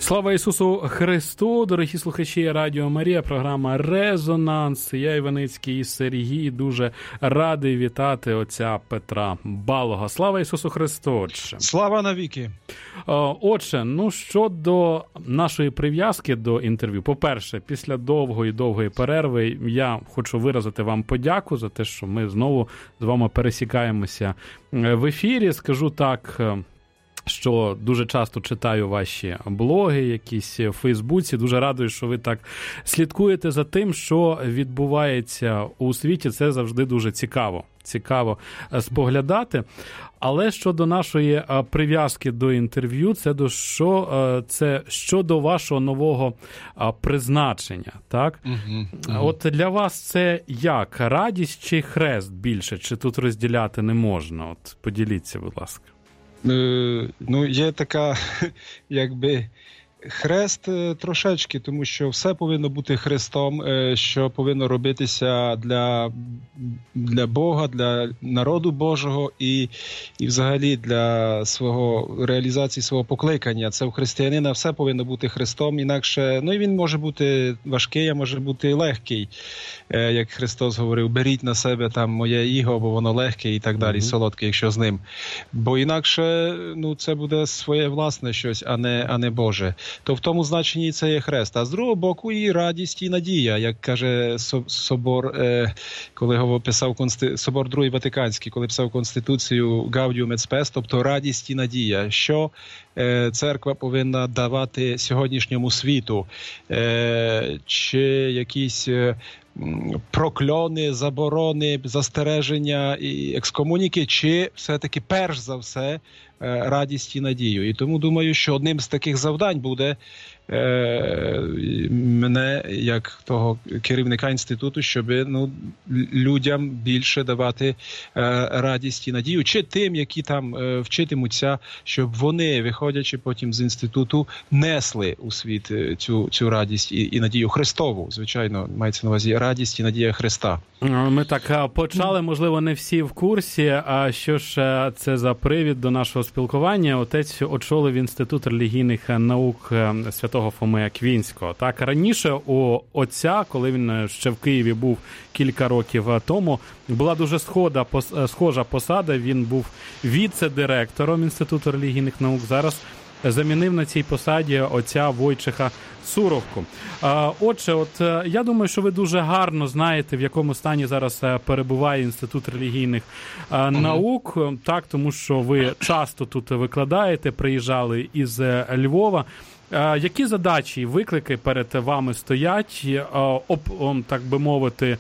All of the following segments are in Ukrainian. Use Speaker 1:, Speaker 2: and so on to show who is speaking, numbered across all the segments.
Speaker 1: Слава Ісусу Христу, дорогі слухачі Радіо Марія, програма «Резонанс». Я Іваницький і Сергій дуже радий вітати отця Петра Балого. Слава Ісусу Христу, отче.
Speaker 2: Слава навіки.
Speaker 1: Отче, щодо нашої прив'язки до інтерв'ю. По-перше, після довгої перерви я хочу виразити вам подяку за те, що ми знову з вами пересікаємося в ефірі. Скажу так, що дуже часто читаю ваші блоги, якісь в Фейсбуці. Дуже радий, що ви так слідкуєте за тим, що відбувається у світі. Це завжди дуже цікаво споглядати. Але щодо нашої прив'язки до інтерв'ю, це щодо вашого нового призначення, так? От для вас це як? Радість чи хрест більше? Чи тут розділяти не можна? От поділіться, будь ласка.
Speaker 2: Є така, хрест трошечки, тому що все повинно бути хрестом, що повинно робитися для Бога, для народу Божого і взагалі для реалізації свого покликання. Це у християнина все повинно бути хрестом, інакше, і він може бути важкий, а може бути легкий. Як Христос говорив, беріть на себе там моє іго, бо воно легке і так далі, солодке, якщо з ним. Бо інакше, це буде своє власне щось, а не Боже. То в тому значенні це є хрест. А з другого боку і радість, і надія, як каже Собор, коли писав Собор Другий Ватиканський, коли писав Конституцію Gaudium et Spes, тобто радість і надія, що церква повинна давати сьогоднішньому світу, чи якісь прокльони, заборони, застереження і екскомуніки, чи все-таки перш за все радість і надію. І тому думаю, що одним з таких завдань буде мене, як того керівника інституту, щоб людям більше давати радість і надію, чи тим, які там вчитимуться, щоб вони, виходячи потім з інституту, несли у світ цю радість і надію Христову. Звичайно, мається на увазі радість і надія Христа.
Speaker 1: Ми так почали, можливо, не всі в курсі, а що ж це за привід до нашого спілкування. Отець очолив Інститут релігійних наук Святого Фоми Аквінського. Так, раніше у отця, коли він ще в Києві був кілька років тому, була дуже схожа посада. Він був віце-директором Інституту релігійних наук. Зараз замінив на цій посаді отця Войчеха Суровку. Отже, я думаю, що ви дуже гарно знаєте, в якому стані зараз перебуває Інститут релігійних наук, так, тому що ви часто тут викладаєте, приїжджали із Львова. Які задачі і виклики перед вами стоять, так би мовити,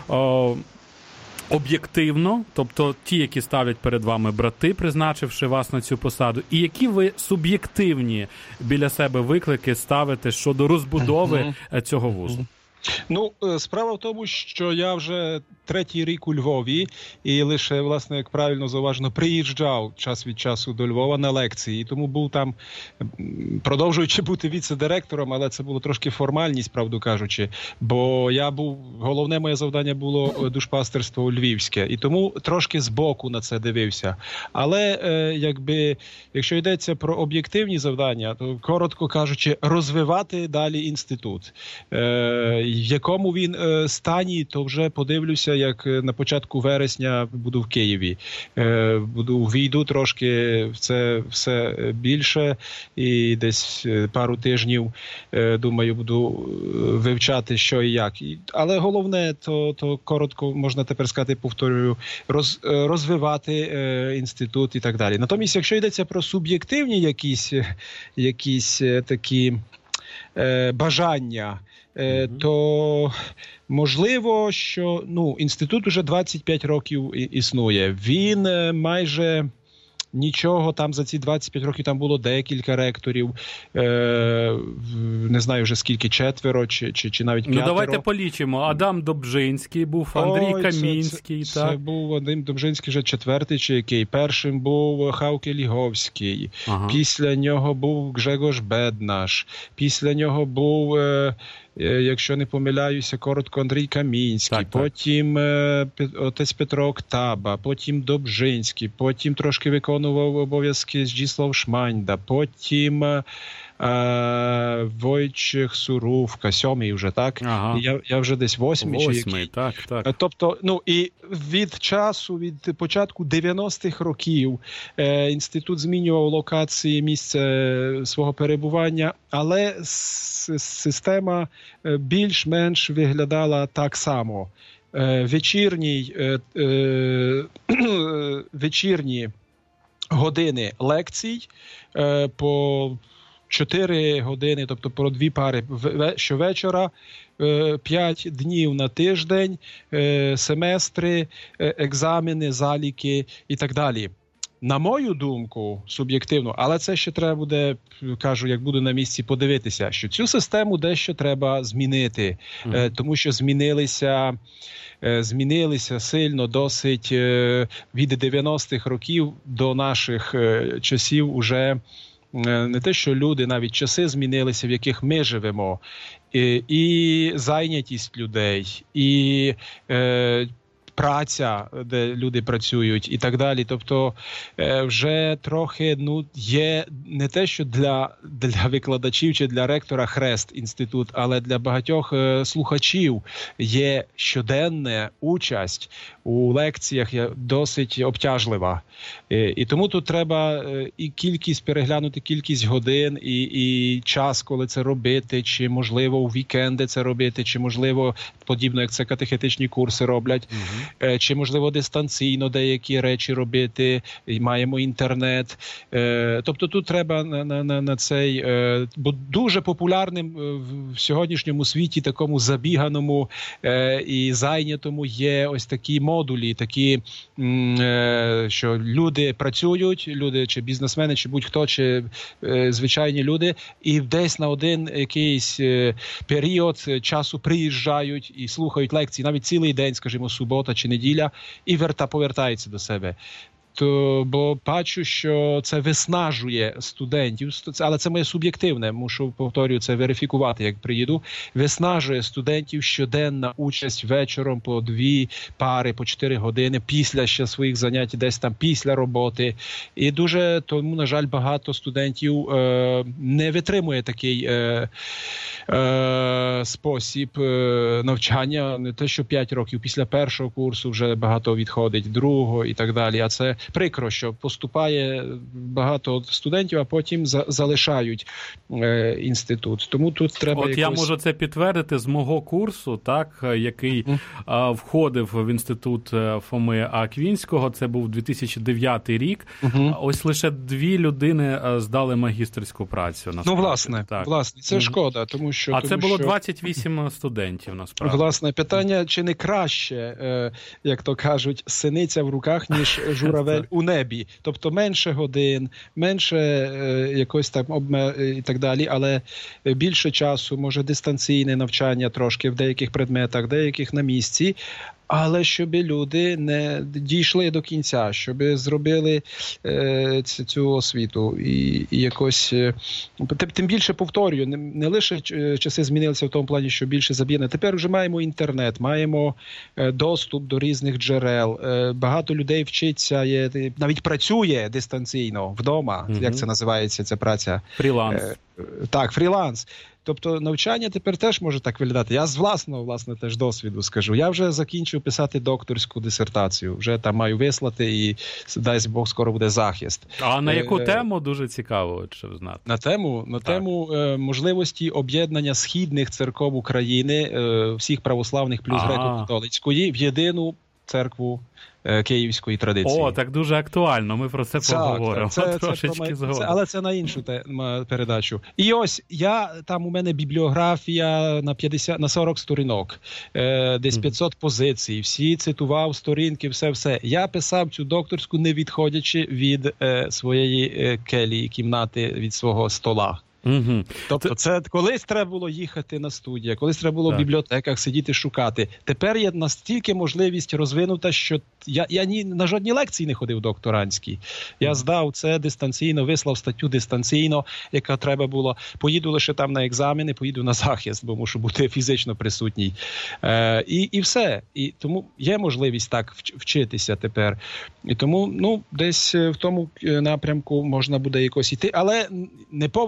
Speaker 1: об'єктивно, тобто ті, які ставлять перед вами брати, призначивши вас на цю посаду, і які ви суб'єктивні біля себе виклики ставите щодо розбудови цього вузу?
Speaker 2: Справа в тому, що я вже 3-й рік у Львові і лише, власне, як правильно зауважено, приїжджав час від часу до Львова на лекції. І тому був там, продовжуючи бути віце-директором, але це було трошки формальність, правду кажучи, бо головне моє завдання було душпастерство львівське. І тому трошки збоку на це дивився. Але, якщо йдеться про об'єктивні завдання, то, коротко кажучи, розвивати далі інститут. В якому він стані, то вже подивлюся, як на початку вересня буду в Києві. Війду трошки в це все більше і десь пару тижнів, думаю, буду вивчати, що і як. Але головне, то коротко, можна тепер сказати, повторюю, розвивати інститут і так далі. Натомість, якщо йдеться про суб'єктивні якісь такі бажання, то можливо, що інститут уже 25 років існує. Він майже нічого там за ці 25 років, там було декілька ректорів, не знаю вже скільки, 4 чи навіть 5.
Speaker 1: Давайте полічимо. Адам Добжинський був, Андрій Камінський.
Speaker 2: Це був Адам Добжинський вже 4-й чи який. Першим був Хавке Ліговський. Після нього був Гжегош Беднаш. Після нього був, якщо не помиляюся, коротко, Андрій Камінський. Потім отець Петро Октаба. Потім Добжинський. Потім трошки виконував обов'язки Зджіслав Шманьда. Потім Войчих Сурувка, 7-й вже, так?
Speaker 1: Ага.
Speaker 2: Я вже десь 8-й.
Speaker 1: 8-й, так.
Speaker 2: Тобто, і від початку 90-х років інститут змінював локації, місце свого перебування, але система більш-менш виглядала так само. Вечірні години лекцій по 4 години, тобто по 2 пари щовечора, 5 днів на тиждень, семестри, екзамени, заліки і так далі. На мою думку, суб'єктивно, але це ще треба буде, кажу, як буду на місці, подивитися, що цю систему дещо треба змінити, тому що змінилися сильно досить від 90-х років до наших часів уже не те, що люди, навіть часи змінилися, в яких ми живемо, і зайнятість людей, і праця, де люди працюють і так далі. Тобто вже трохи є не те, що для викладачів чи для ректора хрест інститут, але для багатьох слухачів є щоденна участь у лекціях досить обтяжлива. І тому тут треба і переглянути кількість годин, і час, коли це робити, чи можливо у вікенди це робити, чи можливо подібно, як це катехетичні курси роблять, чи можливо дистанційно деякі речі робити, і маємо інтернет. Тобто тут треба на цей, бо дуже популярним в сьогоднішньому світі, такому забіганому і зайнятому, є ось такі модулі, такі, що люди працюють, люди чи бізнесмени, чи будь-хто, чи звичайні люди, і десь на один якийсь період часу приїжджають і слухають лекції, навіть цілий день, скажімо, субота чи неділя, і повертаються до себе. Бо бачу, що це виснажує студентів, але це моє суб'єктивне, мушу, повторюю, це верифікувати, як приїду. Виснажує студентів щоденна участь вечором по 2 пари, по 4 години, після ще своїх занять, десь там після роботи. І дуже, тому, на жаль, багато студентів не витримує такий спосіб навчання. Не те, що 5 років, після першого курсу вже багато відходить, другого і так далі. А це прикро, що поступає багато студентів, а потім залишають інститут. Тому тут треба
Speaker 1: я можу це підтвердити з мого курсу, так, який входив в інститут Фоми Аквінського. Це був 2009 рік. Ось лише 2 людини здали магістерську працю. Насправді.
Speaker 2: Власне, це шкода, тому що...
Speaker 1: це було 28 студентів, насправді.
Speaker 2: Власне, питання, чи не краще, як то кажуть, синиця в руках, ніж журавель у небі. Тобто менше годин, менше якось там і так далі, але більше часу, може дистанційне навчання трошки в деяких предметах, деяких на місці, але щоб люди не дійшли до кінця, щоб зробили цю освіту і якось... Тим більше, повторюю, не лише часи змінилися в тому плані, що більше забігне. Тепер вже маємо інтернет, маємо доступ до різних джерел. Багато людей вчиться, навіть працює дистанційно вдома. Як це називається, ця праця?
Speaker 1: Фріланс.
Speaker 2: Так, фріланс. Тобто навчання тепер теж може так виглядати. Я з власного, теж досвіду скажу. Я вже закінчив писати докторську дисертацію. Вже там маю вислати і, дай Бог, скоро буде захист.
Speaker 1: А на яку тему? Дуже цікаво, щоб знати.
Speaker 2: На тему можливості об'єднання східних церков України, всіх православних плюс греко-католицької, в єдину церкву київської традиції.
Speaker 1: Так дуже актуально, ми про це поговоримо. Трошечки згодом.
Speaker 2: Але це на іншу передачу. І ось, у мене бібліографія на 40 сторінок, десь 500 позицій, всі цитував сторінки, все. Я писав цю докторську, не відходячи від своєї келії, кімнати, від свого стола. Тобто це колись треба було їхати на студію, колись треба було в бібліотеках сидіти, шукати. Тепер є настільки можливість розвинута, що я на жодні лекції не ходив докторантські. Я здав це дистанційно, вислав статтю дистанційно, яка треба було. Поїду лише там на екзамени, поїду на захист, бо мушу бути фізично присутній. І все. І тому є можливість так вчитися тепер. І тому, десь в тому напрямку можна буде якось іти, але не повністю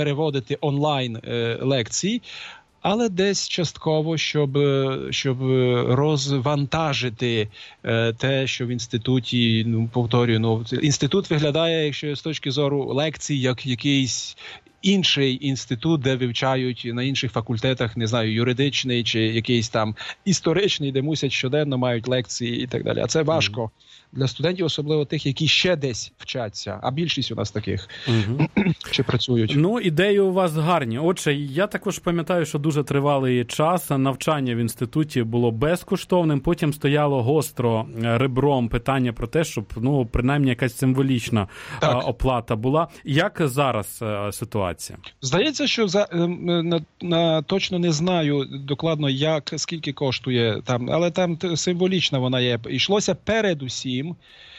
Speaker 2: переводити онлайн лекції, але десь частково, щоб розвантажити те, що в інституті, повторюю, інститут виглядає, якщо з точки зору лекцій, як якийсь інший інститут, де вивчають на інших факультетах, не знаю, юридичний чи якийсь там історичний, де мусять щоденно мають лекції і так далі. А це важко для студентів, особливо тих, які ще десь вчаться, а більшість у нас таких, чи працюють.
Speaker 1: Ну, ідеї у вас гарні. Отже, я також пам'ятаю, що дуже тривалий час навчання в інституті було безкоштовним, потім стояло гостро ребром питання про те, щоб, принаймні, якась символічна оплата була. Як зараз ситуація?
Speaker 2: Здається, що точно не знаю докладно, скільки коштує там, але там символічна вона є. Йшлося передусім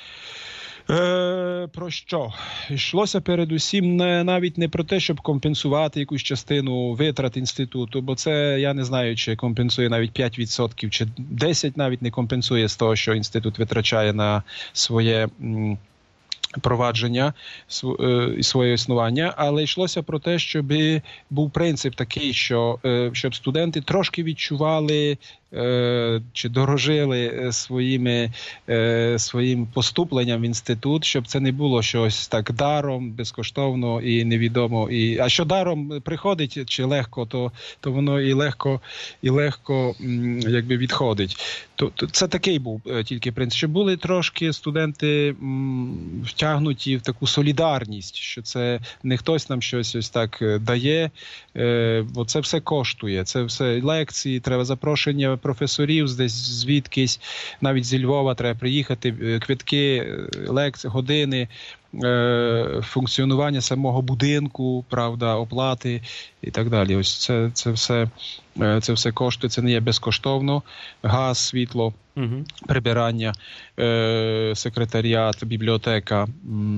Speaker 2: про що? Йшлося передусім навіть не про те, щоб компенсувати якусь частину витрат інституту, бо це, я не знаю, чи компенсує навіть 5%, чи 10% навіть не компенсує з того, що інститут витрачає на своє провадження і своє існування, але йшлося про те, щоб був принцип такий, щоб студенти трошки відчували чи дорожили своїм поступленням в інститут, щоб це не було щось так даром, безкоштовно і невідомо. А що даром приходить чи легко, то воно і легко якби відходить. Це такий був тільки принцип. Щоб були трошки студенти втягнуті в таку солідарність, що це не хтось нам щось ось так дає, бо це все коштує. Це все лекції, треба запрошення професорів десь звідкись, навіть зі Львова треба приїхати, квитки, лекції, години, функціонування самого будинку, правда, оплати і так далі. Ось це все коштує, це не є безкоштовно. Газ, світло, прибирання, секретаріат, бібліотека.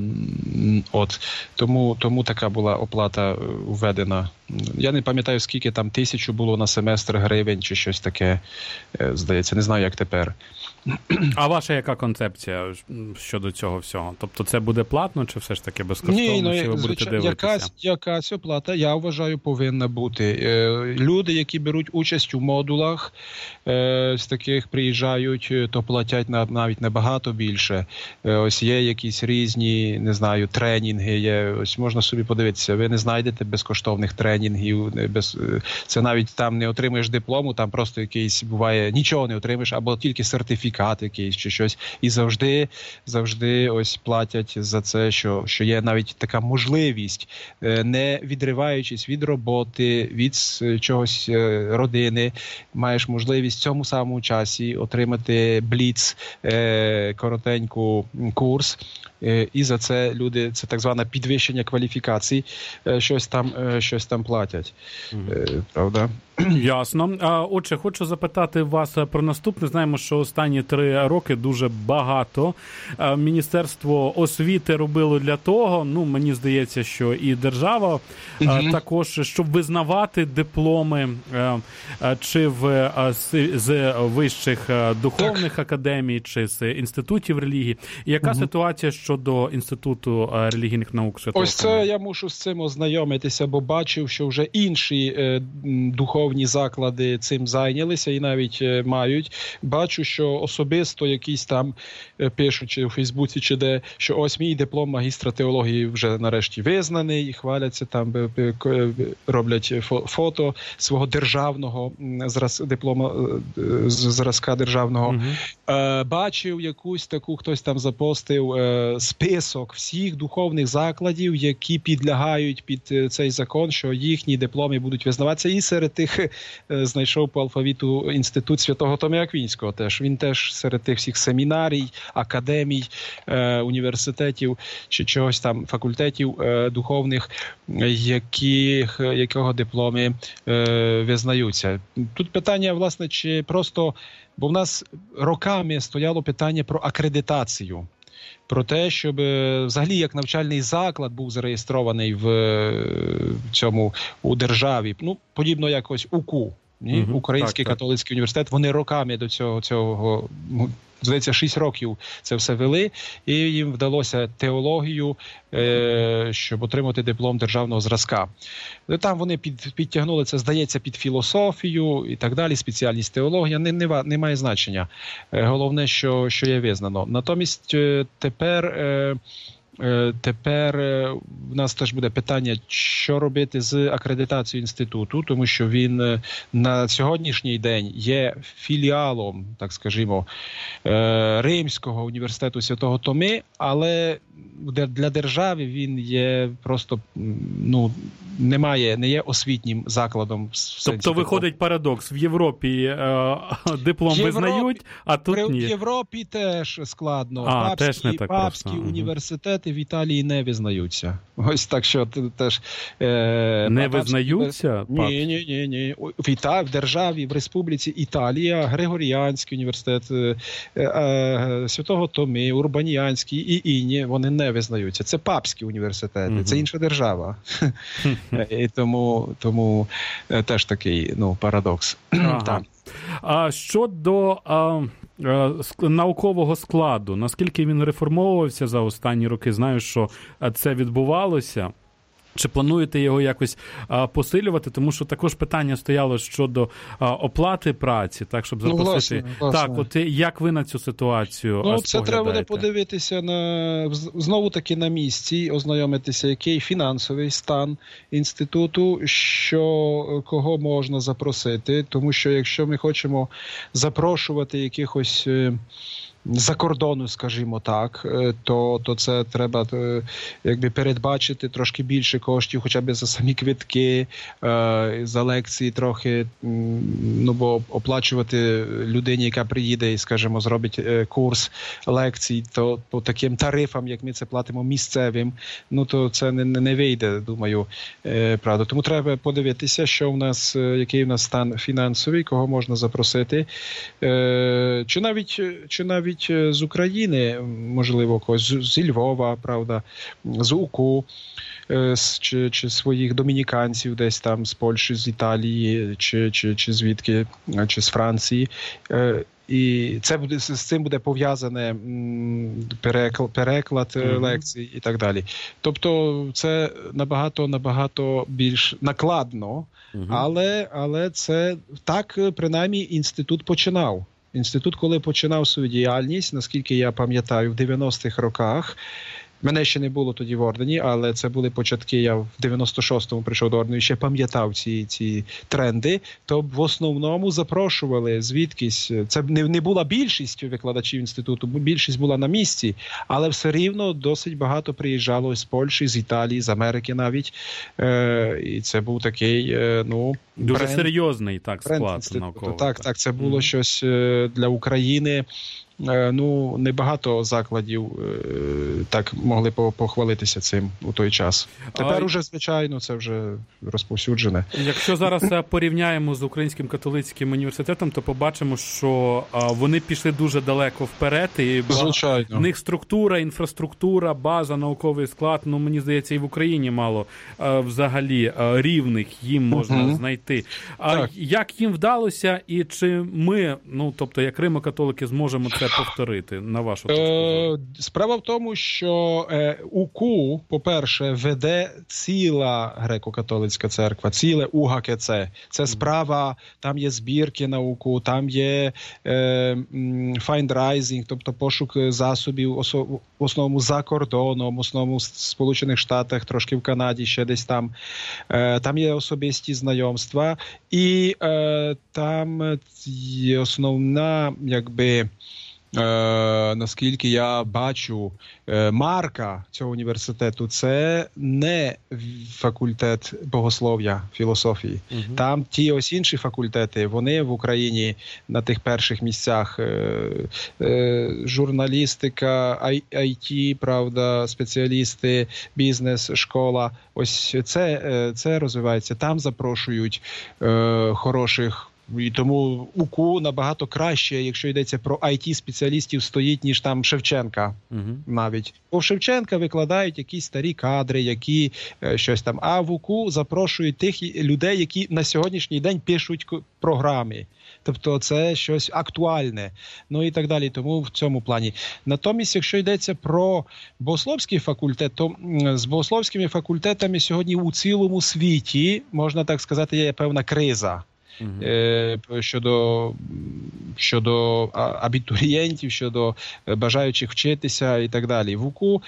Speaker 2: Тому така була оплата введена. Я не пам'ятаю, скільки там 1000 було на семестр гривень чи щось таке, здається, не знаю, як тепер.
Speaker 1: А ваша яка концепція щодо цього всього? Тобто це буде платно чи все ж таки безкоштовно? Чи ви будете дивитися?
Speaker 2: Якась оплата, я вважаю, повинна бути. Люди, які беруть участь у модулах, з таких приїжджають, то платять навіть набагато більше. Ось є якісь різні, не знаю, тренінги є. Ось можна собі подивитися, ви не знайдете безкоштовних тренінгів. Це навіть там не отримуєш диплому, там просто якийсь буває, нічого не отримаєш, або тільки сертифікат якийсь чи щось. І завжди ось платять за це, що є навіть така можливість, не відриваючись від роботи, від чогось родини, маєш можливість в цьому самому часі отримати бліц, коротеньку курс. І за це люди, це так зване підвищення кваліфікацій, щось там платять. Правда?
Speaker 1: Ясно. Отже, хочу запитати вас про наступне. Знаємо, що останні 3 роки дуже багато Міністерство освіти робило для того, мені здається, що і держава також, щоб визнавати дипломи чи з вищих духовних академій, чи з інститутів релігії. Яка ситуація щодо Інституту релігійних наук Святого
Speaker 2: Ось це я мушу з цим ознайомитися, бо бачив, що вже інші духовні заклади цим зайнялися і навіть мають. Бачу, що особисто якісь там пишуть чи у Фейсбуці, чи де, що ось мій диплом магістра теології вже нарешті визнаний, і хваляться там, роблять фото свого державного диплома, зразка державного. Бачив якусь таку, хтось там запостив список всіх духовних закладів, які підлягають під цей закон, що їхні дипломи будуть визнаватися. І серед тих знайшов по алфавіту Інститут Святого Томія Аквінського теж. Він теж серед тих всіх семінарій, академій, університетів чи чогось там, факультетів духовних, якого дипломи визнаються. Тут питання, власне, чи просто, бо в нас роками стояло питання про акредитацію. Про те, щоб взагалі як навчальний заклад був зареєстрований у державі. Подібно якось УКУ. Ні? Український католицький університет, вони роками до цього здається, 6 років це все вели, і їм вдалося теологію, щоб отримати диплом державного зразка. Там вони підтягнули це, здається, під філософію і так далі, спеціальність теологія, не має значення. Головне, що є визнано. Натомість тепер в нас теж буде питання, що робити з акредитацією інституту, тому що він на сьогоднішній день є філіалом, так скажімо, Римського університету Святого Томи, але для держави він є просто, не є освітнім закладом.
Speaker 1: Тобто виходить парадокс. В Європі диплом визнають, а тут ні.
Speaker 2: В Європі теж складно. Папські університети в Італії не визнаються. Ось так, що теж...
Speaker 1: Не визнаються?
Speaker 2: Ні. В державі, в Республіці Італія, Григоріанський університет, Святого Томи, Урбаніанський і інші, вони не визнаються. Це папські університети, це інша держава. І тому теж такий парадокс.
Speaker 1: Ага. А щодо наукового складу, наскільки він реформовувався за останні роки? Знаю, що це відбувалося. Чи плануєте його якось посилювати? Тому що також питання стояло щодо оплати праці, так, щоб запросити.
Speaker 2: Власне.
Speaker 1: Так, от як ви на цю ситуацію споглядаєте?
Speaker 2: Це треба буде подивитися знову-таки на місці, ознайомитися, який фінансовий стан інституту, кого можна запросити. Тому що якщо ми хочемо запрошувати якихось за кордону, скажімо так, то це треба передбачити трошки більше коштів, хоча б за самі квитки, за лекції трохи, бо оплачувати людині, яка приїде і, скажімо, зробить курс лекцій, то по таким тарифам, як ми це платимо місцевим, то це не вийде, думаю, правда. Тому треба подивитися, який у нас стан фінансовий, кого можна запросити, чи навіть з України, можливо, когось зі Львова, правда, з УКУ, чи своїх домініканців десь там з Польщі, з Італії, чи звідки, чи з Франції. І з цим буде пов'язане переклад лекцій і так далі. Тобто це набагато більш накладно, але це так, принаймні, інститут починав. Інститут, коли починав свою діяльність, наскільки я пам'ятаю, в 90-х роках, мене ще не було тоді в ордені, але це були початки, я в 96-му прийшов до ордену і ще пам'ятав ці тренди, то в основному запрошували звідкись. Це не була більшість викладачів інституту, більшість була на місці, але все рівно досить багато приїжджало з Польщі, з Італії, з Америки навіть. І це був такий,
Speaker 1: дуже серйозний склад науковий.
Speaker 2: Так, це було щось для України. Небагато закладів так могли похвалитися цим у той час. Тепер уже, звичайно, це вже розповсюджене.
Speaker 1: Якщо зараз порівняємо з Українським католицьким університетом, то побачимо, що вони пішли дуже далеко вперед. І в них структура, інфраструктура, база, науковий склад, мені здається, і в Україні мало взагалі рівних їм можна знайти. Як їм вдалося і чи ми, тобто як римо-католики, зможемо це повторити, на вашу точку зору?
Speaker 2: Справа в тому, що УКУ, по-перше, веде ціла греко-католицька церква, ціле УГКЦ. Це справа, там є збірки на УКУ, там є файндрайзинг, тобто пошук засобів, в основному за кордоном, в основному в Сполучених Штатах, трошки в Канаді, ще десь там. Там є особисті знайомства. І там є основна, наскільки я бачу, марка цього університету – це не факультет богослов'я, філософії. Там ті ось інші факультети, вони в Україні на тих перших місцях. Журналістика, IT, правда, спеціалісти, бізнес, школа. Ось це розвивається. Там запрошують хороших І тому УКУ набагато краще, якщо йдеться про IT-спеціалістів, стоїть, ніж там Шевченка навіть. Бо в Шевченка викладають якісь старі кадри, які щось там. А в УКУ запрошують тих людей, які на сьогоднішній день пишуть програми. Тобто це щось актуальне. Ну і так далі. Тому в цьому плані. Натомість, якщо йдеться про богословський факультет, то з богословськими факультетами сьогодні у цілому світі, можна так сказати, є певна криза. Щодо абітурієнтів, щодо бажаючих вчитися і так далі. В УКУ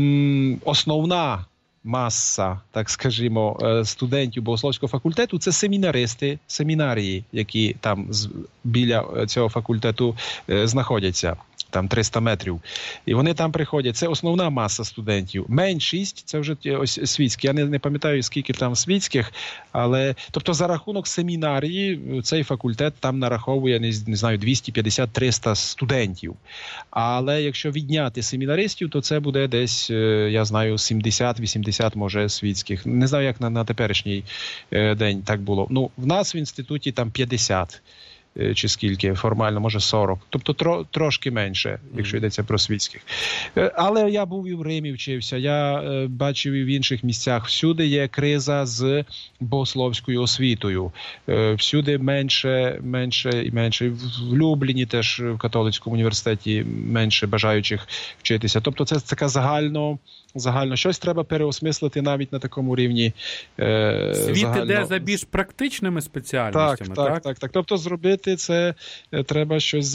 Speaker 2: основна маса, так скажімо, студентів богословського факультету – це семінаристи, семінарії, які там біля цього факультету знаходяться. Там 300 метрів. І вони там приходять. Це основна маса студентів. Меншість, це вже ось світські. Я не пам'ятаю, скільки там світських, але, тобто за рахунок семінарії цей факультет там нараховує, не знаю, 250-300 студентів. Але якщо відняти семінаристів, то це буде десь, я знаю, 70-80, може, світських. Не знаю, як на теперішній день так було. Ну, в нас в інституті там 50. Чи скільки, формально, може 40. Тобто трошки менше, якщо йдеться про світських. Але я був і в Римі вчився, я бачив і в інших місцях. Всюди є криза з богословською освітою. Всюди менше і менше. В Любліні теж в католицькому університеті менше бажаючих вчитися. Тобто це така загально щось треба переосмислити навіть на такому рівні.
Speaker 1: Світ іде за більш практичними спеціальностями, так?
Speaker 2: Тобто зробити це треба щось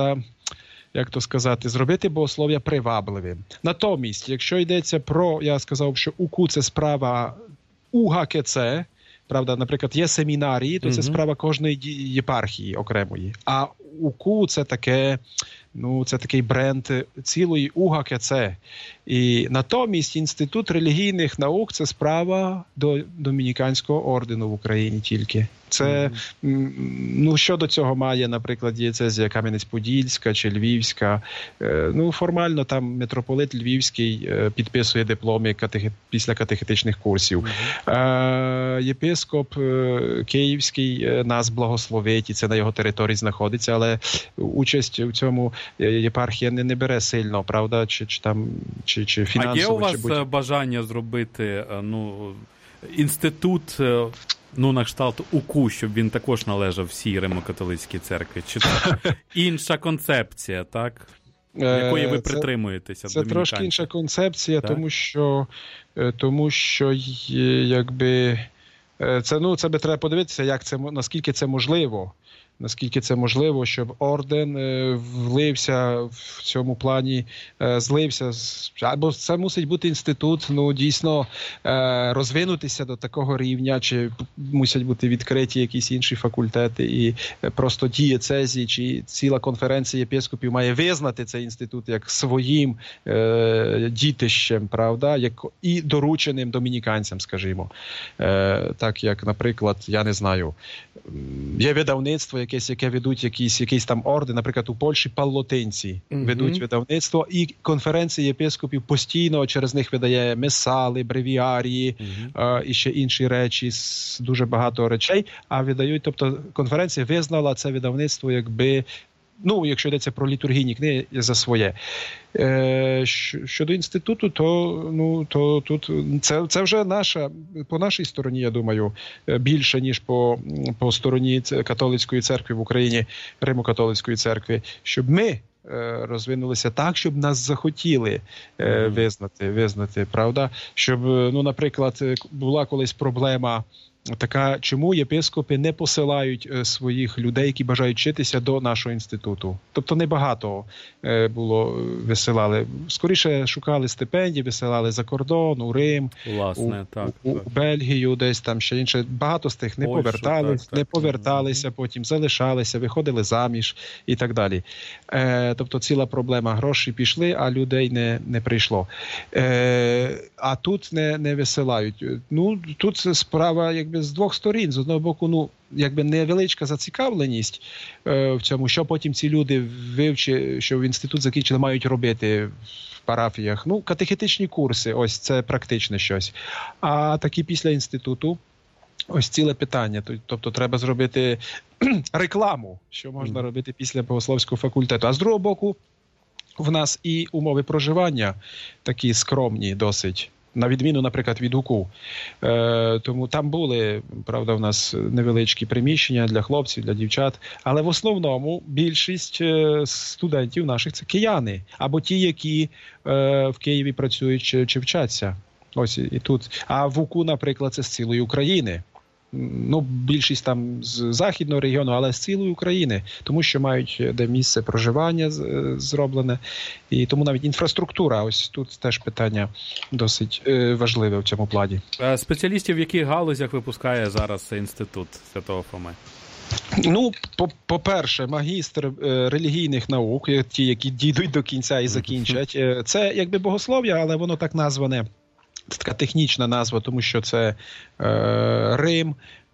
Speaker 2: як то сказати, зробити богослов'я привабливим. Натомість, якщо йдеться про, я сказав, що УКУ – це справа УГКЦ, правда, наприклад, є семінарії, то це справа кожної єпархії окремої. А УКУ – це таке, це такий бренд цілої УГКЦ. І натомість Інститут релігійних наук – це справа до Домініканського ордену в Україні тільки. Це, що до цього має, наприклад, дієцезія Кам'янець-Подільська чи Львівська. Формально там митрополит Львівський підписує дипломи після катехетичних курсів. Єпископ Київський нас благословить, і це на його території знаходиться, але участь у цьому єпархія не бере сильно, правда, чи фінансово.
Speaker 1: А є у вас бажання зробити, інститут, на кшталт УКУ, щоб він також належав всій Римо-католицькій церкві? Чи це інша концепція, так? Якої ви притримуєтеся?
Speaker 2: Це трошки інша концепція, тому що якби це би треба подивитися, наскільки це можливо. Наскільки це можливо, щоб орден влився в цьому плані, злився. Або це мусить бути інститут, дійсно розвинутися до такого рівня, чи мусять бути відкриті якісь інші факультети, і просто дієцезії, чи ціла конференція єпископів має визнати цей інститут як своїм дітищем, правда, як і дорученим домініканцям, скажімо. Так як, наприклад, я не знаю, є видавництво, яке ведуть якийсь там орден, наприклад, у Польщі паллотинці ведуть видавництво, і конференція єпископів постійно через них видає месали, бревіарії і ще інші речі, дуже багато речей, а видають, тобто конференція визнала це видавництво якби, якщо йдеться про літургійні книги, за своє. Щодо інституту, то тут це вже по нашій стороні, я думаю, більше, ніж по стороні католицької церкви в Україні, Римо-католицької церкви, щоб ми розвинулися так, щоб нас захотіли визнати, правда? Щоб, наприклад, була колись проблема така, чому єпископи не посилають своїх людей, які бажають вчитися, до нашого інституту. Тобто небагато було висилали. Скоріше шукали стипендії, висилали за кордон, у Рим, у Бельгію, десь там ще інше. Багато з тих не поверталися, потім залишалися, виходили заміж і так далі. Тобто ціла проблема. Гроші пішли, а людей не прийшло. А тут не висилають. Тут справа якби з двох сторін. З одного боку, якби невеличка зацікавленість в цьому, що потім ці люди що в інститут закінчили, мають робити в парафіях. Катехетичні курси, ось це практичне щось. А такі після інституту, ось ціле питання. Тобто треба зробити рекламу, що можна робити після богословського факультету. А з другого боку, в нас і умови проживання такі скромні досить. На відміну, наприклад, від УКУ. Тому там були, правда, в нас невеличкі приміщення для хлопців, для дівчат. Але в основному більшість студентів наших – це кияни. Або ті, які в Києві працюють чи вчаться. Ось і тут. А в УКУ, наприклад, це з цілої України. Ну, більшість там з західного регіону, але з цілої України, тому що мають де місце проживання зроблене, і тому навіть інфраструктура, ось тут теж питання досить важливе в цьому плані.
Speaker 1: Спеціалістів в яких галузях випускає зараз інститут Святого Фоми?
Speaker 2: Ну, по-перше, магістр релігійних наук, ті, які дійдуть до кінця і закінчать, це якби богослов'я, але воно так назване. Це така технічна назва, тому що це Рим,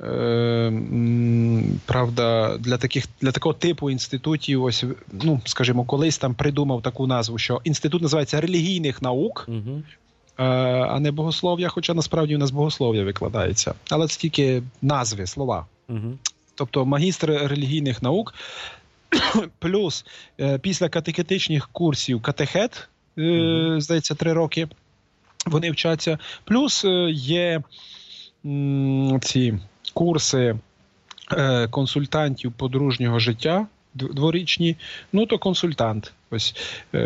Speaker 2: правда, для такого типу інститутів, ось, ну, скажімо, колись там придумав таку назву, що інститут називається релігійних наук, а не богослов'я, хоча насправді у нас богослов'я викладається. Але це тільки назви, слова. Тобто магістр релігійних наук, плюс після катехетичних курсів катехет, здається, 3 роки, вони вчаться. Плюс є ці курси консультантів подружнього життя, дворічні, ну то консультант. Ось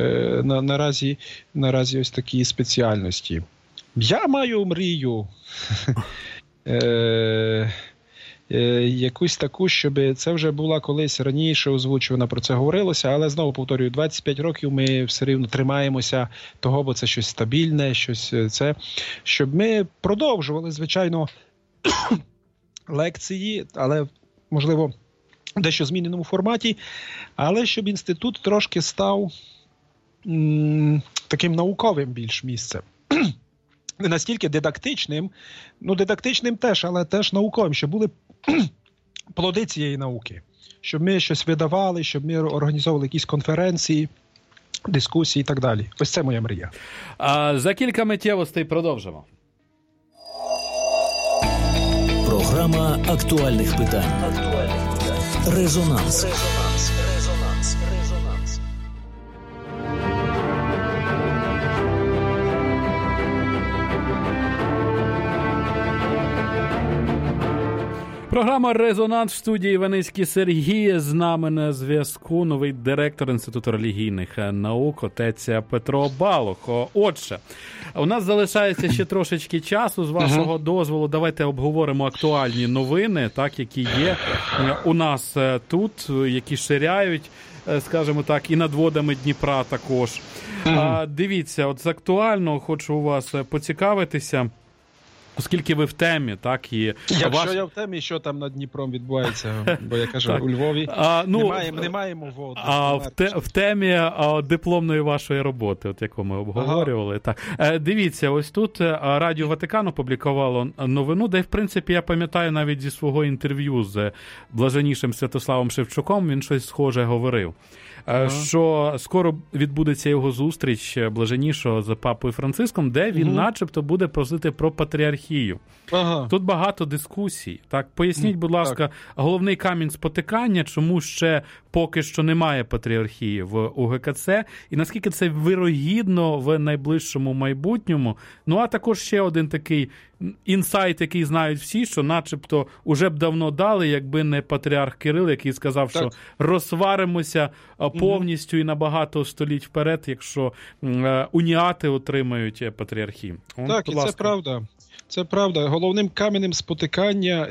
Speaker 2: наразі ось такі спеціальності. Я маю мрію якусь таку, щоб це вже була колись раніше озвучувана, про це говорилося, але знову повторюю, 25 років ми все рівно тримаємося того, бо це щось стабільне, щось це, щоб ми продовжували, звичайно, лекції, але, можливо, в дещо зміненому форматі, але щоб інститут трошки став таким науковим більш місцем. Не настільки дидактичним, ну дидактичним теж, але теж науковим, щоб були плоди цієї науки. Щоб ми щось видавали, щоб ми організовували якісь конференції, дискусії і так далі. Ось це моя мрія.
Speaker 1: За кілька миттєвостей продовжимо.
Speaker 3: Програма актуальних питань. Резонанс.
Speaker 1: Програма «Резонанс» в студії Іваницький Сергій. З нами на зв'язку новий директор Інституту релігійних наук, отець Петро Балух. Отже, у нас залишається ще трошечки часу. З вашого дозволу, давайте обговоримо актуальні новини, так, які є у нас тут, які ширяють, скажімо так, і над водами Дніпра також. Дивіться, от з актуального хочу у вас поцікавитися. Оскільки ви в темі, так, і...
Speaker 2: Якщо я в темі, що там над Дніпром відбувається, бо я кажу, у Львові не маємо воду.
Speaker 1: В темі дипломної вашої роботи, от яку ми обговорювали. Так. Дивіться, ось тут Радіо Ватикан опублікувало новину, де, в принципі, я пам'ятаю навіть зі свого інтерв'ю з блаженнішим Святославом Шевчуком, він щось схоже говорив. Що скоро відбудеться його зустріч блаженнішого з Папою Франциском, де він начебто буде просити про патріархію. Тут багато дискусій. Так, поясніть, будь ласка, головний камінь спотикання, чому ще поки що немає патріархії в УГКЦ, і наскільки це вирогідно в найближчому майбутньому. Ну, а також ще один такий інсайт, який знають всі, що начебто уже б давно дали, якби не патріарх Кирил, який сказав, що розсваримося повністю і на багато століть вперед, якщо уніати отримають патріархію.
Speaker 2: Так, і це правда. Це правда. Головним каменем спотикання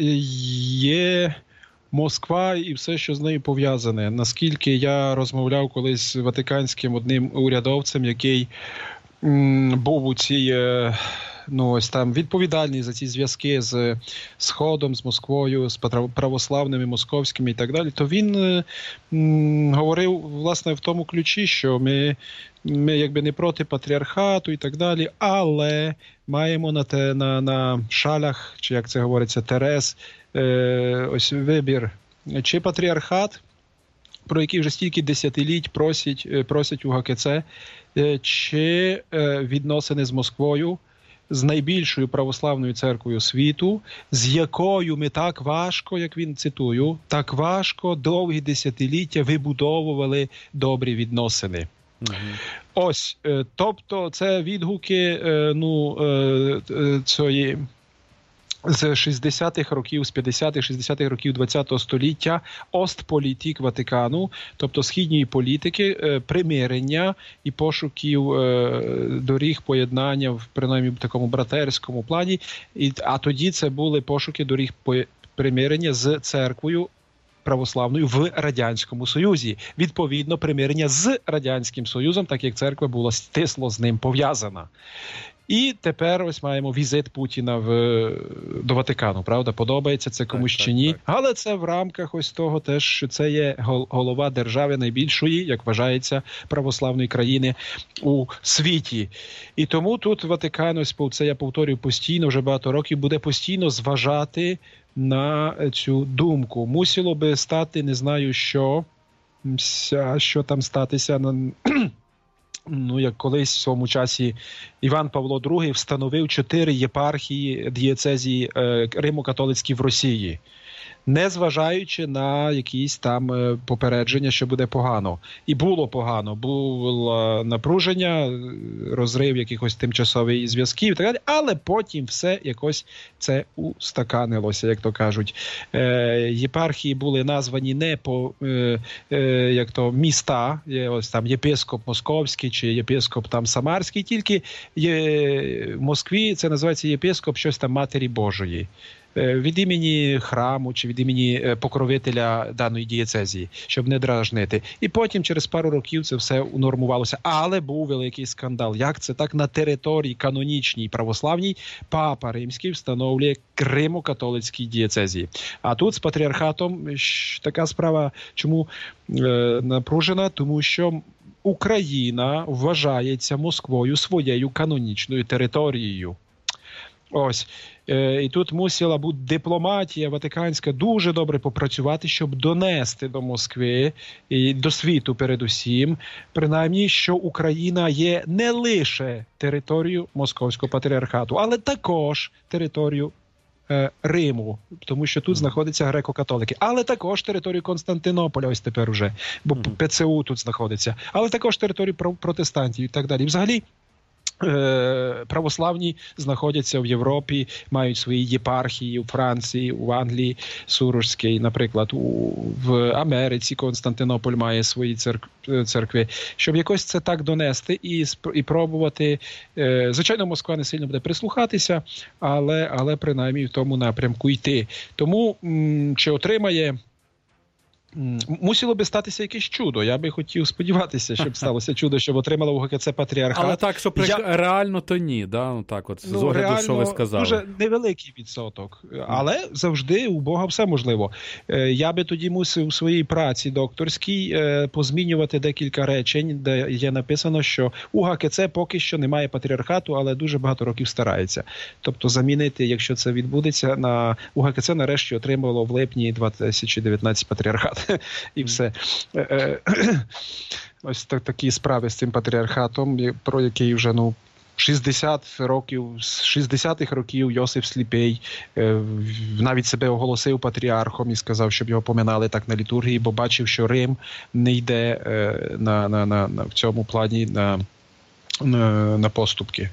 Speaker 2: є Москва і все, що з нею пов'язане. Наскільки я розмовляв колись з ватиканським одним урядовцем, який був у цій, ну ось там, відповідальний за ці зв'язки з Сходом, з Москвою, з православними московськими і так далі, то він говорив, власне, в тому ключі, що ми якби не проти патріархату і так далі, але маємо на шалях, чи як це говориться, терес, ось вибір, чи патріархат, про який вже стільки десятиліть просять УГКЦ, чи відносини з Москвою, з найбільшою православною церквою світу, з якою ми так важко, як він цитую, так важко довгі десятиліття вибудовували добрі відносини. Ось, тобто це відгуки цієї з 60-х років, з 50-х, 60-х років ХХ століття Остполітік Ватикану, тобто східньої політики, примирення і пошуків доріг поєднання, принаймні в такому братерському плані. А тоді це були пошуки доріг примирення з церквою православною в Радянському Союзі. Відповідно, примирення з Радянським Союзом, так як церква була стисло з ним пов'язана. І тепер ось маємо візит Путіна до Ватикану, правда? Подобається це комусь чи ні. Так. Але це в рамках ось того теж, що це є голова держави найбільшої, як вважається, православної країни у світі. І тому тут Ватикан, ось це я повторюю постійно, вже багато років, буде постійно зважати на цю думку. Мусило би стати, не знаю що там статися як колись в своєму часі Іван Павло II встановив 4 єпархії дієцезії Римо-католицькі в Росії, незважаючи на якісь там попередження, що буде погано. І було погано. Було напруження, розрив якихось тимчасових зв'язків і так далі, але потім все якось це устаканилося, як то кажуть. Єпархії були названі не по міста, ось там єпископ Московський чи єпископ там Самарський, тільки в Москві це називається єпископ щось там Матері Божої. Від імені храму чи від імені покровителя даної дієцезії, щоб не дражнити. І потім через пару років це все унормувалося. Але був великий скандал. Як це так на території канонічній православній Папа Римський встановлює Римо-католицькій дієцезії. А тут з патріархатом така справа, чому напружена? Тому що Україна вважається Москвою своєю канонічною територією. Ось. І тут мусила бути дипломатія ватиканська дуже добре попрацювати, щоб донести до Москви і до світу передусім, принаймні, що Україна є не лише територією Московського патріархату, але також територією Риму, тому що тут знаходяться греко-католики, але також територію Константинополя ось тепер уже, бо ПЦУ тут знаходиться, але також територію протестантів і так далі. І взагалі православні знаходяться в Європі, мають свої єпархії у Франції, у Англії, Сурожській, наприклад, в Америці Константинополь має свої церкви. Щоб якось це так донести і пробувати. Звичайно, Москва не сильно буде прислухатися, але принаймні в тому напрямку йти. Тому чи отримає... Мусило би статися якесь чудо. Я би хотів сподіватися, щоб сталося чудо, щоб отримала УГКЦ патріархат.
Speaker 1: Але так, що реально то ні, да? Так от, з огляду, що ви сказали.
Speaker 2: Дуже невеликий відсоток. Але завжди у Бога все можливо. Я би тоді мусив у своїй праці докторській позмінювати декілька речень, де є написано, що УГКЦ поки що не має патріархату, але дуже багато років старається. Тобто замінити, якщо це відбудеться, на УГКЦ нарешті отримало в липні 2019 патріархат. І все. Ось такі справи з цим патріархатом, про який вже 60 років, з 60-х років Йосиф Сліпий навіть себе оголосив патріархом і сказав, щоб його поминали так на літургії, бо бачив, що Рим не йде в цьому плані на поступки.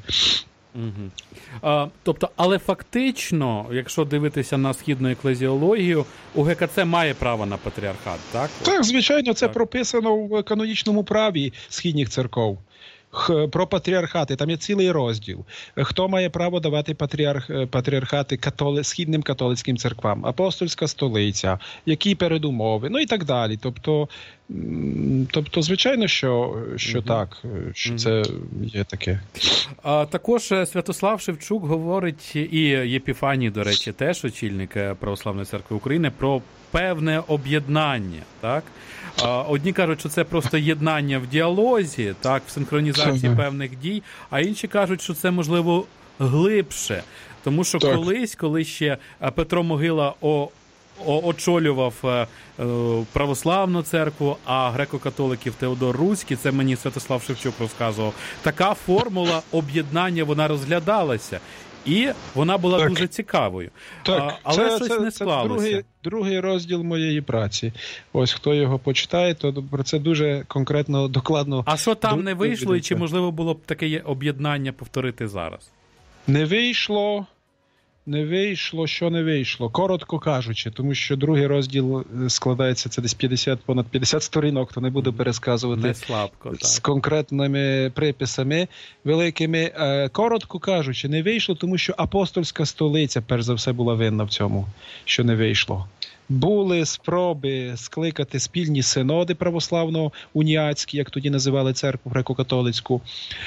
Speaker 1: Тобто, але фактично, якщо дивитися на східну еклезіологію, УГКЦ має право на патріархат, так?
Speaker 2: Так, звичайно, це прописано в канонічному праві східних церков. Про патріархати, там є цілий розділ. Хто має право давати патріархати східним католицьким церквам? Апостольська столиця, які передумови, і так далі. Тобто звичайно, що так, що це є таке.
Speaker 1: Також Святослав Шевчук говорить, і Єпіфаній, до речі, теж очільник Православної церкви України, про певне об'єднання, так? Одні кажуть, що це просто єднання в діалозі, так, в синхронізації певних дій, а інші кажуть, що це, можливо, глибше. Тому що колись ще Петро Могила очолював православну церкву, а греко-католиків Теодор Руський, це мені Святослав Шевчук розказував, така формула об'єднання, вона розглядалася. І вона була дуже цікавою. Але щось не склалося.
Speaker 2: Це другий розділ моєї праці. Ось хто його почитає, то про це дуже конкретно, докладно.
Speaker 1: А що там не вийшло, і чи можливо було б таке об'єднання повторити зараз?
Speaker 2: Не вийшло. Що не вийшло, коротко кажучи, тому що другий розділ складається, це десь понад 50 сторінок, то не буду пересказувати
Speaker 1: не слабко, так.
Speaker 2: З конкретними приписами великими. Коротко кажучи, не вийшло, тому що апостольська столиця, перш за все, була винна в цьому, що не вийшло. Були спроби скликати спільні синоди православно-уніатські, як тоді називали церкву греко-католицьку,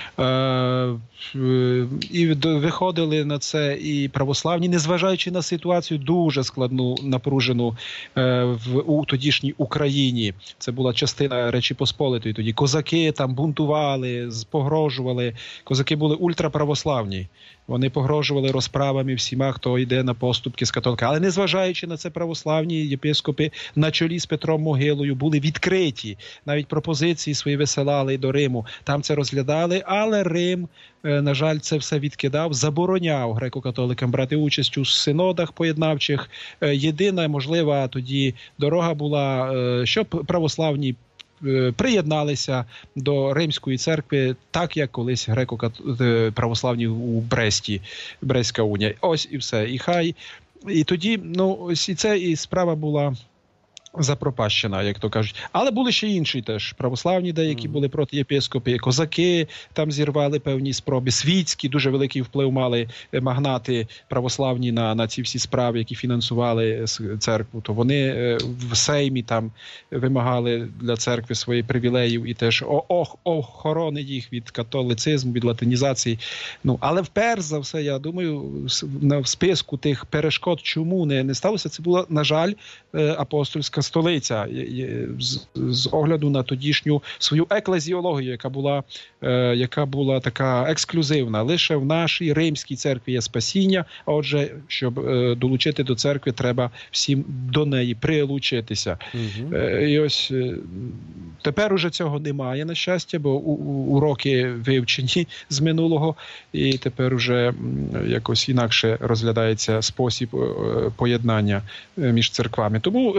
Speaker 2: і виходили на це і православні, незважаючи на ситуацію дуже складну, напружену у тодішній Україні. Це була частина Речі Посполитої тоді. Козаки там бунтували, погрожували. Козаки були ультраправославні. Вони погрожували розправами всіма, хто йде на поступки з католиками. Але незважаючи на це, православні єпископи на чолі з Петром Могилою були відкриті. Навіть пропозиції свої висилали до Риму. Там це розглядали, але Рим, на жаль, це все відкидав, забороняв греко-католикам брати участь у синодах поєднавчих. Єдина можлива тоді дорога була, щоб православні приєдналися до Римської церкви, так як колись православні у Бресті, Брестська унія. Ось і все. І тоді, ось і це і справа була запропащена, як то кажуть. Але були ще інші теж. Православні деякі були проти єпископи, козаки там зірвали певні спроби, світські, дуже великий вплив мали магнати православні на ці всі справи, які фінансували церкву. То вони в Сеймі там вимагали для церкви своїх привілеїв і теж охорони їх від католицизму, від латинізації. Але перш за все, я думаю, в списку тих перешкод, чому не сталося, це була, на жаль, апостольська столиця з огляду на тодішню свою еклезіологію, яка була така ексклюзивна. Лише в нашій римській церкві є спасіння, а отже, щоб долучити до церкви, треба всім до неї прилучитися. І ось тепер уже цього немає, на щастя, бо уроки вивчені з минулого, і тепер уже якось інакше розглядається спосіб поєднання між церквами. Тому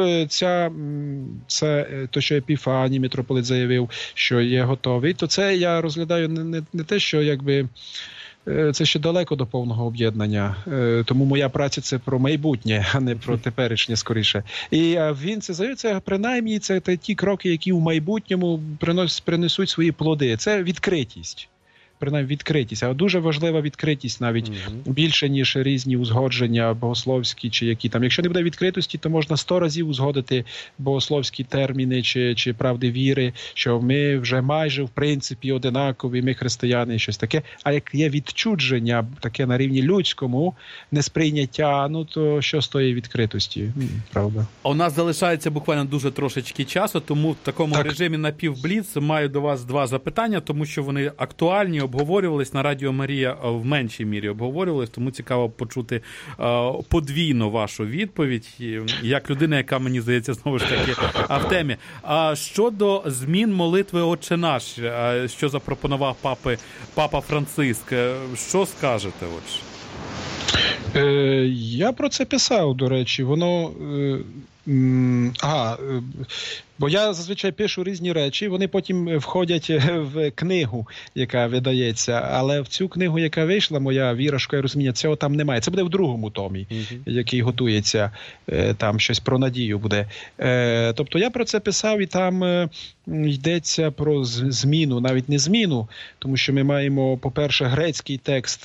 Speaker 2: це те, що Епіфаній митрополит заявив, що є готовий, то це я розглядаю не те, що якби це ще далеко до повного об'єднання. Тому моя праця – це про майбутнє, а не про теперішнє скоріше. І він це заявив, це принаймні це ті кроки, які в майбутньому принесуть свої плоди. Це відкритість. Принаймні відкритість, а дуже важлива відкритість навіть більше, ніж різні узгодження богословські чи які там. Якщо не буде відкритості, то можна 100 разів узгодити богословські терміни чи правди віри, що ми вже майже в принципі одинакові, ми християни і щось таке. А як є відчудження таке на рівні людському, несприйняття, то що з тої відкритості? Правда.
Speaker 1: А у нас залишається буквально дуже трошечки часу, тому в такому режимі напівбліц маю до вас 2 запитання, тому що вони актуальні, обговорювались на Радіо Марія, в меншій мірі обговорювались, тому цікаво почути подвійно вашу відповідь, як людина, яка, мені здається, знову ж таки в темі. А щодо змін молитви «Отче наш», що запропонував папа Франциск, що скажете, отже?
Speaker 2: Я про це писав, до речі. Воно... Бо я зазвичай пишу різні речі, вони потім входять в книгу, яка видається. Але в цю книгу, яка вийшла, моя «Віра, шукає розуміння», цього там немає. Це буде в другому томі, який готується. Там щось про надію буде. Тобто я про це писав, і там йдеться про зміну, навіть не зміну, тому що ми маємо, по-перше, грецький текст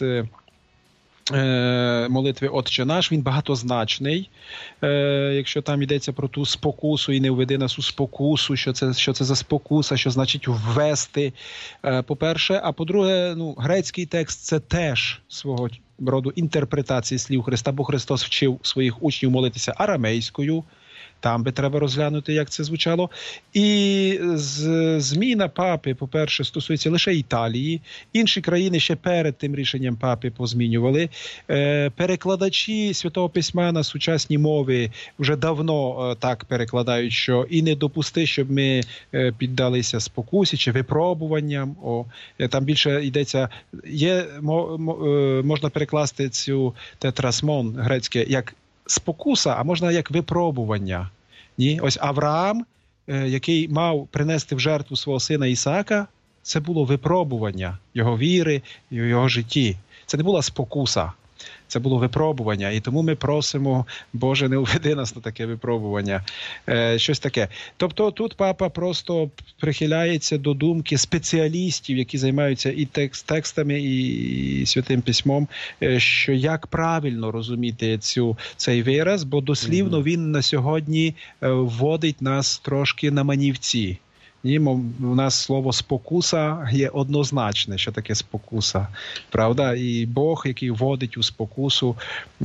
Speaker 2: молитви «Отче наш», він багатозначний. Якщо там йдеться про ту спокусу і не введи нас у спокусу, що це за спокуса, що значить ввести, по-перше. А по-друге, грецький текст – це теж свого роду інтерпретації слів Христа, бо Христос вчив своїх учнів молитися арамейською, Там би треба розглянути, як це звучало. І зміна папи, по-перше, стосується лише Італії. Інші країни ще перед тим рішенням папи позмінювали. Перекладачі Святого Письма на сучасні мови вже давно так перекладають, що і не допусти, щоб ми піддалися спокусі чи випробуванням. Там більше йдеться, можна перекласти цю тетрасмон грецьке як спокуса, а можна як випробування. Ні? Ось Авраам, який мав принести в жертву свого сина Ісаака, це було випробування його віри і його житті. Це не була спокуса. Це було випробування, і тому ми просимо, Боже, не уведи нас на таке випробування. Щось таке. Тобто тут папа просто прихиляється до думки спеціалістів, які займаються і текстами, і Святим Письмом, що як правильно розуміти цей вираз, бо дослівно він на сьогодні вводить нас трошки на манівці. У нас слово «спокуса» є однозначне, що таке спокуса, правда? І Бог, який вводить у спокусу,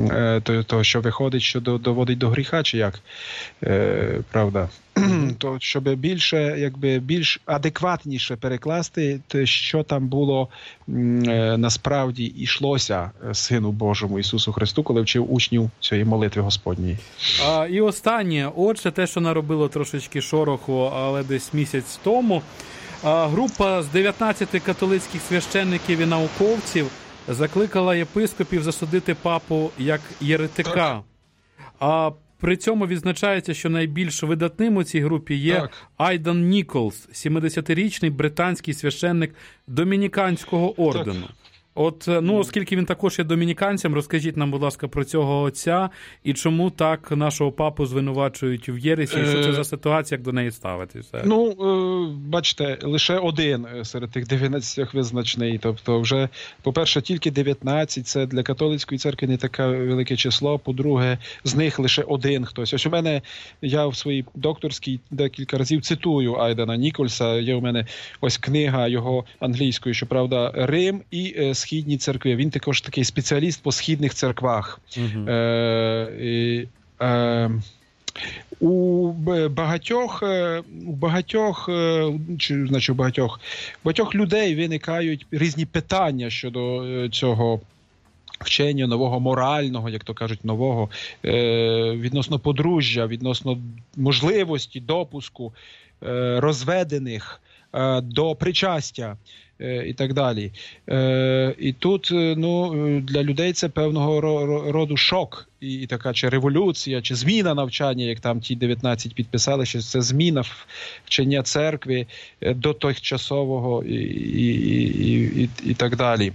Speaker 2: то що виходить, що доводить до гріха, чи як, правда? То, щоб більш адекватніше перекласти, що там було насправді йшлося Сину Божому Ісусу Христу, коли вчив учнів цієї молитви Господньої.
Speaker 1: І останнє, отже, те, що наробило трошечки шороху, але десь місяць тому, група з 19 католицьких священників і науковців закликала єпископів засудити папу як єретика. При цьому відзначається, що найбільш видатним у цій групі є Айдан Ніколс, 70-річний британський священник домініканського ордену. Оскільки він також є домініканцем, розкажіть нам, будь ласка, про цього отця і чому так нашого папу звинувачують в єресі, і що це за ситуація, як до неї ставитися?
Speaker 2: Бачите, лише один серед тих 19 визначний. Тобто вже, по-перше, тільки 19, це для католицької церкви не таке велике число. По-друге, з них лише один хтось. Ось у мене, я в своїй докторській декілька разів цитую Айдана Нікольса. Є у мене ось книга його англійською, щоправда, «Рим» і східні церкви. Він також такий спеціаліст по східних церквах. У багатьох людей виникають різні питання щодо цього вчення нового морального, як то кажуть, нового, відносно подружжя, відносно можливості допуску розведених до причастя і так далі. І тут для людей це певного роду шок і така чи революція, чи зміна навчання, як там ті 19 підписали, що це зміна вчення церкви до тимчасового і так далі.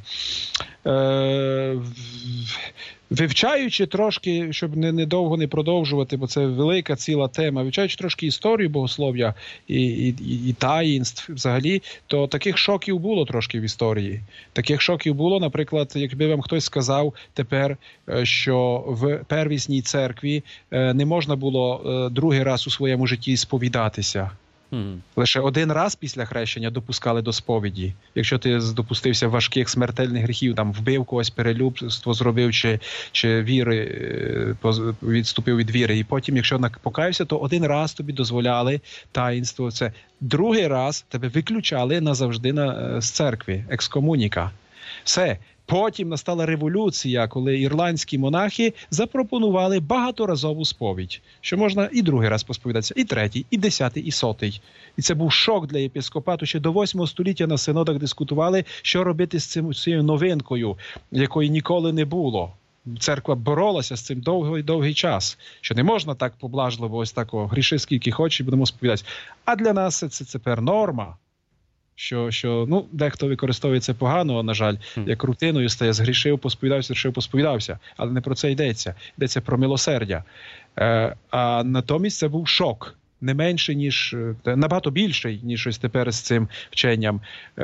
Speaker 2: Вивчаючи трошки, щоб недовго не продовжувати, бо це велика ціла тема, вивчаючи трошки історію богослов'я і таїнств взагалі, то таких шоків було трошки в історії. Таких шоків було, наприклад, якби вам хтось сказав тепер, що в первісній церкві не можна було другий раз у своєму житті сповідатися. Лише один раз після хрещення допускали до сповіді. Якщо ти допустився важких смертельних гріхів, там вбив когось, перелюбство зробив, чи відступив від віри. І потім, якщо покаявся, то один раз тобі дозволяли таїнство. Це другий раз тебе виключали назавжди з церкви, екскомуніка. Все. Потім настала революція, коли ірландські монахи запропонували багаторазову сповідь, що можна і другий раз посповідатися, і третій, і 10-й, і 100-й. І це був шок для єпископату. Ще до 8 століття на синодах дискутували, що робити з цією новинкою, якої ніколи не було. Церква боролася з цим довгий час, що не можна так поблажливо ось такого гріши скільки хочеш і будемо сповідатися. А для нас це тепер норма. Що дехто використовує це погано, на жаль, як рутиною стає, згрішив, посповідався. Але не про це йдеться. Йдеться про милосердя. А натомість це був шок. Не менше, ніж, набагато більший, ніж ось тепер з цим вченням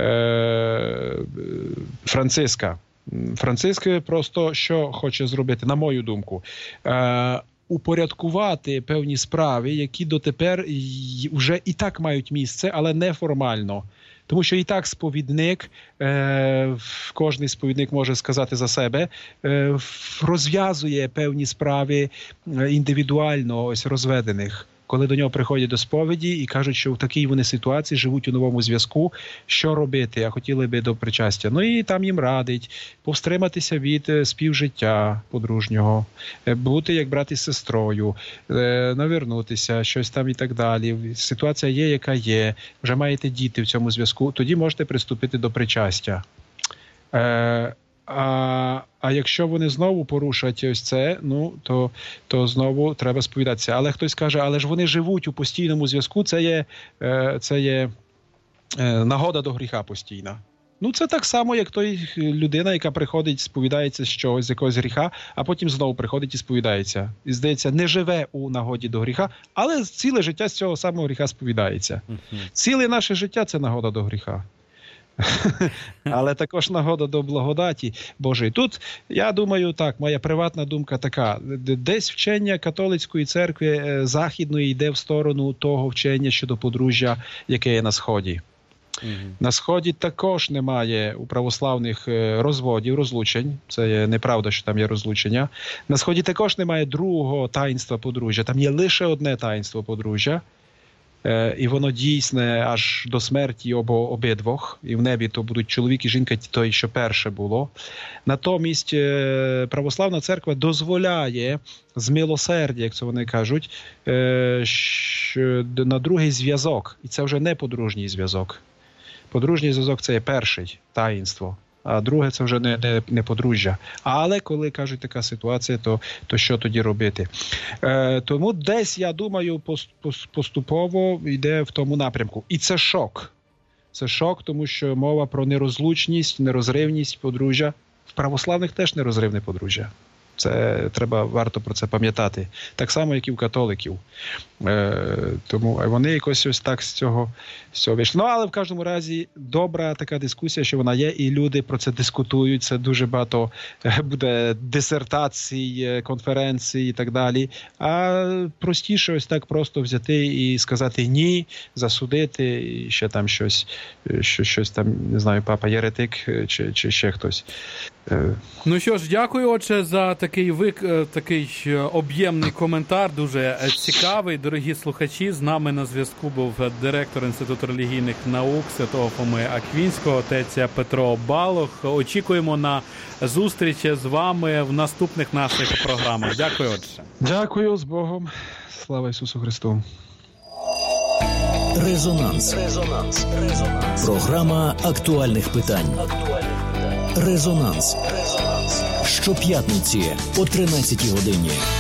Speaker 2: Франциска. Франциск просто що хоче зробити, на мою думку, упорядкувати певні справи, які дотепер вже і так мають місце, але неформально. Тому що і так сповідник, кожний сповідник може сказати за себе, розв'язує певні справи індивідуально ось розведених. коли до нього приходять до сповіді і кажуть, що в такій вони ситуації живуть у новому зв'язку, що робити, а хотіли би до причастя. Ну і там їм радить повстриматися від співжиття подружнього, бути як брат із сестрою, навернутися, щось там і так далі. Ситуація є, яка є, вже маєте діти в цьому зв'язку, тоді можете приступити до причастя. А якщо вони знову порушать ось це, ну, то знову треба сповідатися. Але хтось каже, але ж вони живуть у постійному зв'язку, це є нагода до гріха постійна. Ну, це так само, як той людина, яка приходить, сповідається з якогось гріха, а потім знову приходить і сповідається. І, здається, не живе у нагоді до гріха, але ціле життя з цього самого гріха сповідається. Ціле наше життя – це нагода до гріха. Але також нагода до благодаті Божої. Тут, я думаю, так, моя приватна думка така. Десь вчення католицької церкви західної йде в сторону того вчення щодо подружжя, яке є на Сході. На Сході також немає у православних розводів, розлучень. Це є неправда, що там є розлучення. На Сході також немає другого таїнства подружжя. Там є лише одне таїнство подружжя. І воно дійсне аж до смерті обидвох. І в небі то будуть чоловік і жінка, той, що перше було. Натомість православна церква дозволяє з милосердя, як це вони кажуть, на другий зв'язок. І це вже не подружній зв'язок. Подружній зв'язок – це є перший таїнство, а друге – це вже не подружжя. Але коли, кажуть, така ситуація, то що тоді робити? Тому десь, я думаю, поступово йде в тому напрямку. І це шок. Це шок, тому що мова про нерозлучність, нерозривність подружжя. В православних теж нерозривне подружжя. Це варто про це пам'ятати. Так само, як і в католиків. Тому вони якось ось так з цього вийшли. Ну, але в кожному разі добра така дискусія, що вона є, і люди про це дискутують. Це дуже багато буде дисертацій, конференцій і так далі. А простіше ось так просто взяти і сказати ні, засудити, і ще там щось там, не знаю, папа єретик чи ще хтось.
Speaker 1: Ну що ж, дякую, отже, за такий об'ємний коментар, дуже цікавий. Дорогі слухачі, з нами на зв'язку був директор Інституту релігійних наук Святого Фоми Аквінського, отець Петро Балох. Очікуємо на зустріч з вами в наступних наших програмах. Дякую, отже.
Speaker 2: Дякую, з Богом. Слава Ісусу Христу.
Speaker 3: Резонанс. Програма актуальних питань. Резонанс. Щоп'ятниці о 13-й годині.